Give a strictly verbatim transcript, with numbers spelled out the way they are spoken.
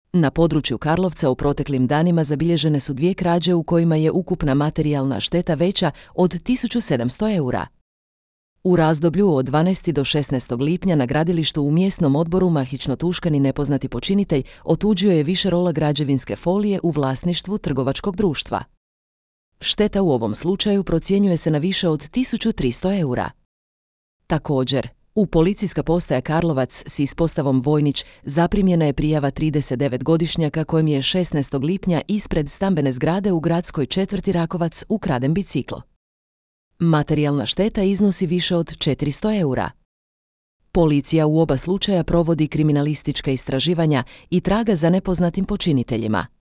Na području Karlovca u proteklim danima zabilježene su dvije krađe u kojima je ukupna materijalna šteta veća od tisuću sedamsto eura. U razdoblju od dvanaestog do šesnaestog lipnja na gradilištu u mjesnom odboru Mahićno-Tuškani nepoznati počinitelj otuđio je više rola građevinske folije u vlasništvu trgovačkog društva. Šteta u ovom slučaju procjenjuje se na više od tisuću tristo eura. Također, u policijska postaja Karlovac s ispostavom Vojnić zaprimljena je prijava tridesetdevetgodišnjaka kojem je šesnaestog lipnja ispred stambene zgrade u gradskoj četvrti Rakovac ukraden bicikl. Materijalna šteta iznosi više od četiristo eura. Policija u oba slučaja provodi kriminalistička istraživanja i traga za nepoznatim počiniteljima.